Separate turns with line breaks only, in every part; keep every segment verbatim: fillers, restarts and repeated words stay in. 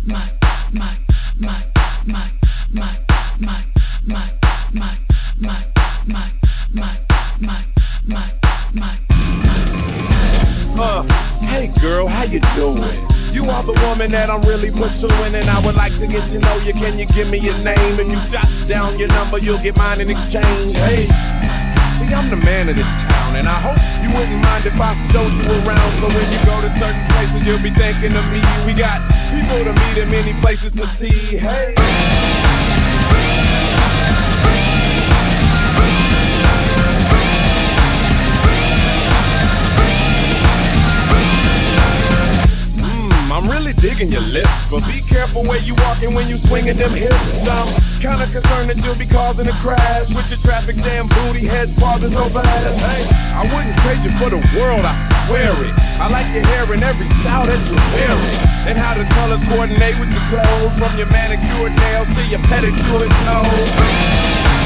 Uh, hey girl, how you doing? You are the woman that I'm really pursuing, and I would like to get to know you. Can you give me your name? If you jot down your number, you'll get mine in exchange. Hey, see, I'm the man of this town, and I hope you wouldn't mind if I showed you around. So when you go to certain places, you'll be thinking of me. We got people to meet and many places to see. Hey. I'm really digging your lips, but be careful where you walking when you swinging them hips. I'm kinda concerned that you'll be causing a crash with your traffic jam booty heads pausing so fast. Hey, I wouldn't trade you for the world, I swear it. I like your hair in every style that you're wearing, and how the colors coordinate with your clothes, from your manicured nails to your pedicured toes.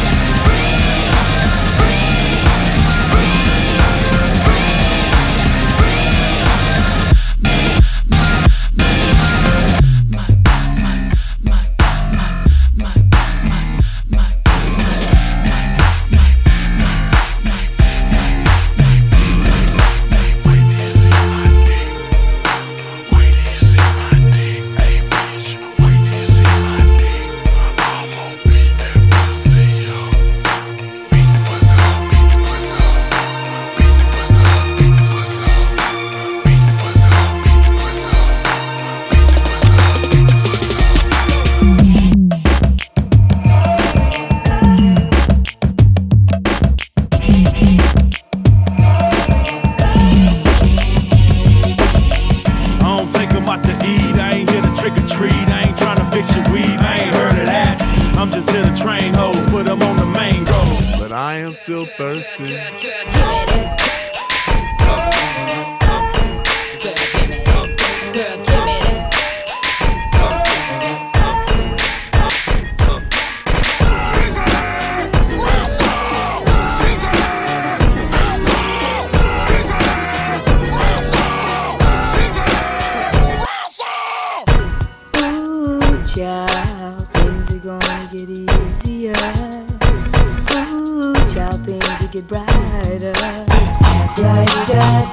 I am still thirsty.
Ooh, child, things are gonna get easier. Ooh, child, things will get brighter. It's like that.